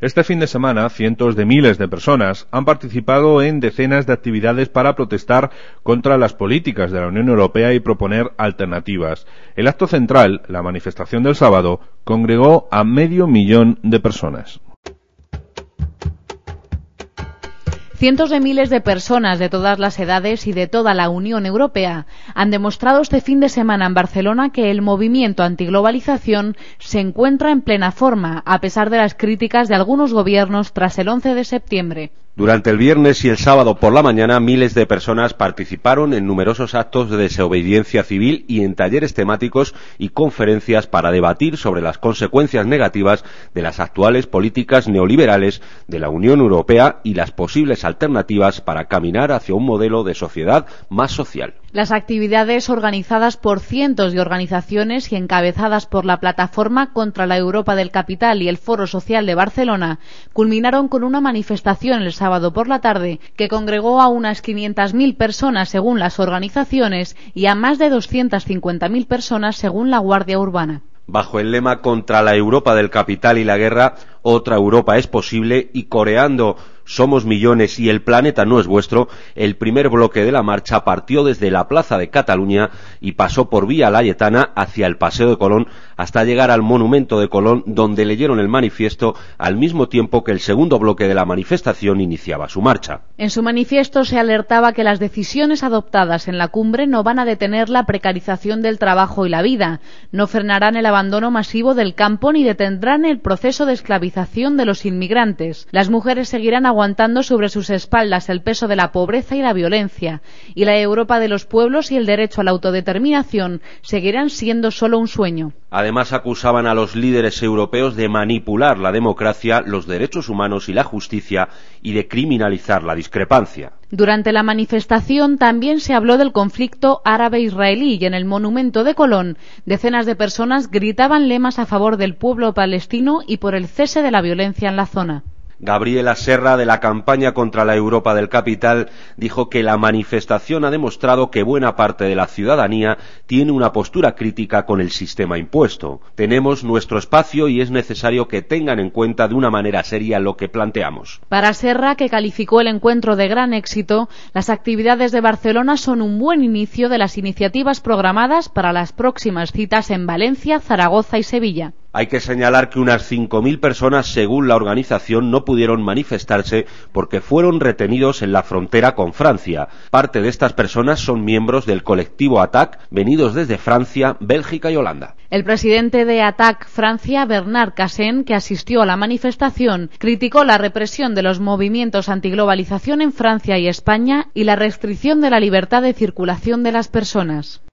Este fin de semana, cientos de miles de personas han participado en decenas de actividades para protestar contra las políticas de la Unión Europea y proponer alternativas. El acto central, la manifestación del sábado, congregó a 500.000 de personas. Cientos de miles de personas de todas las edades y de toda la Unión Europea han demostrado este fin de semana en Barcelona que el movimiento antiglobalización se encuentra en plena forma, a pesar de las críticas de algunos gobiernos tras el 11 de septiembre. Durante el viernes y el sábado por la mañana, miles de personas participaron en numerosos actos de desobediencia civil y en talleres temáticos y conferencias para debatir sobre las consecuencias negativas de las actuales políticas neoliberales de la Unión Europea y las posibles alternativas para caminar hacia un modelo de sociedad más social. Las actividades organizadas por cientos de organizaciones y encabezadas por la Plataforma contra la Europa del Capital y el Foro Social de Barcelona culminaron con una manifestación el sábado por la tarde que congregó a unas 500.000 personas según las organizaciones y a más de 250.000 personas según la Guardia Urbana. Bajo el lema contra la Europa del capital y la guerra, otra Europa es posible y coreando Somos millones y el planeta no es vuestro, el primer bloque de la marcha partió desde la Plaza de Cataluña y pasó por Vía Laietana hacia el Paseo de Colón hasta llegar al Monumento de Colón, donde leyeron el manifiesto al mismo tiempo que el segundo bloque de la manifestación iniciaba su marcha. En su manifiesto se alertaba que las decisiones adoptadas en la cumbre no van a detener la precarización del trabajo y la vida, no frenarán el abandono masivo del campo ni detendrán el proceso de esclavización de los inmigrantes. Las mujeres seguirán aguantando sobre sus espaldas el peso de la pobreza y la violencia, y la Europa de los pueblos y el derecho a la autodeterminación seguirán siendo solo un sueño. Además, acusaban a los líderes europeos de manipular la democracia, los derechos humanos y la justicia y de criminalizar la discrepancia. Durante la manifestación también se habló del conflicto árabe-israelí y en el Monumento de Colón decenas de personas gritaban lemas a favor del pueblo palestino y por el cese de la violencia en la zona. Gabriela Serra, de la campaña contra la Europa del Capital, dijo que la manifestación ha demostrado que buena parte de la ciudadanía tiene una postura crítica con el sistema impuesto. Tenemos nuestro espacio y es necesario que tengan en cuenta de una manera seria lo que planteamos. Para Serra, que calificó el encuentro de gran éxito, las actividades de Barcelona son un buen inicio de las iniciativas programadas para las próximas citas en Valencia, Zaragoza y Sevilla. Hay que señalar que unas 5.000 personas, según la organización, no pudieron manifestarse porque fueron retenidos en la frontera con Francia. Parte de estas personas son miembros del colectivo ATTAC, venidos desde Francia, Bélgica y Holanda. El presidente de ATTAC Francia, Bernard Cazeneuve, que asistió a la manifestación, criticó la represión de los movimientos antiglobalización en Francia y España y la restricción de la libertad de circulación de las personas.